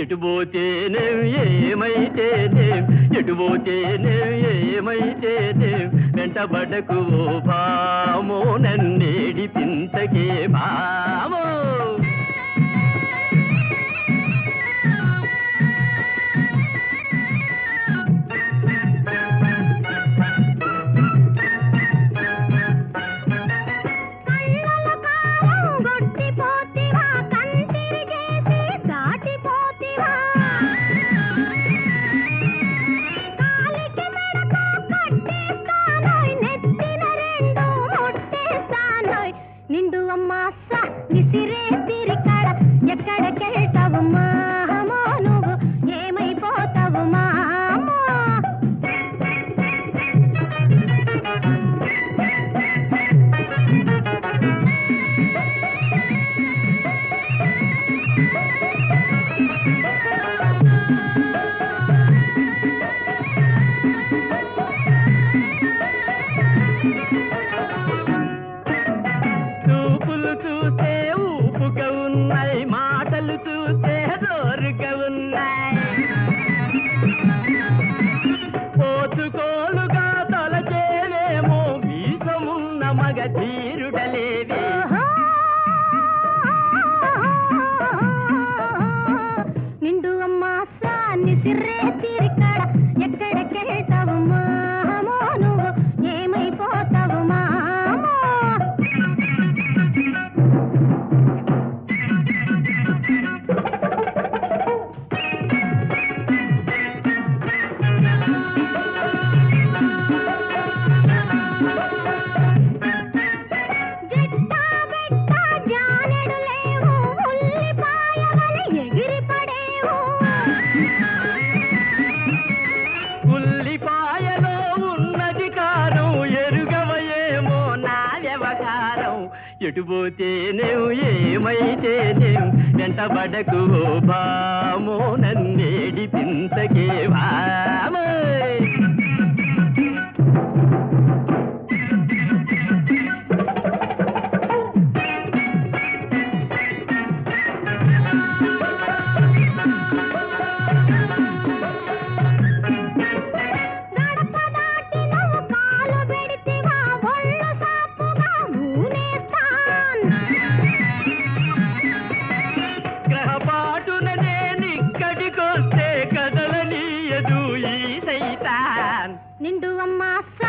ఎటుపోతేనేం ఏమైతేనేం ఎటుపోతేనేం ఏమైతేనేం వెంటబడకు ఓ భామో నన్నేడి పింతకే భామో నిండు అమ్మాస నిసిరే తిరికడ ఎక్కడికెళ్తావు మామో నువ్వు ఏమైపోతావు మామో చూస్తే ఊపుగా ఉన్నాయి మాటలు చూస్తే జోరుగా ఉన్నాయి పోతుకోలుగా తలచేవేమో వీసమున్న మగ ధీరుడలేవే నిండు అమ్మాస నిసిరే తిరికడ ఎక్కడికెళ్తావు మామో నువ్వు ఏమైపోతావు మామో ఉల్లిపాయలో ఉన్నది కారం ఎరుగవయేమో నా వ్యవహారం ఎటుపోతేనేం ఏమైతేనేం వెంటబడకు భామో నన్నేడి పింతకే భామో గ్రహపాటున నేనిక్కడికొస్తే కదలనీయదు ఈ సైతాన్ నిండు అమ్మాస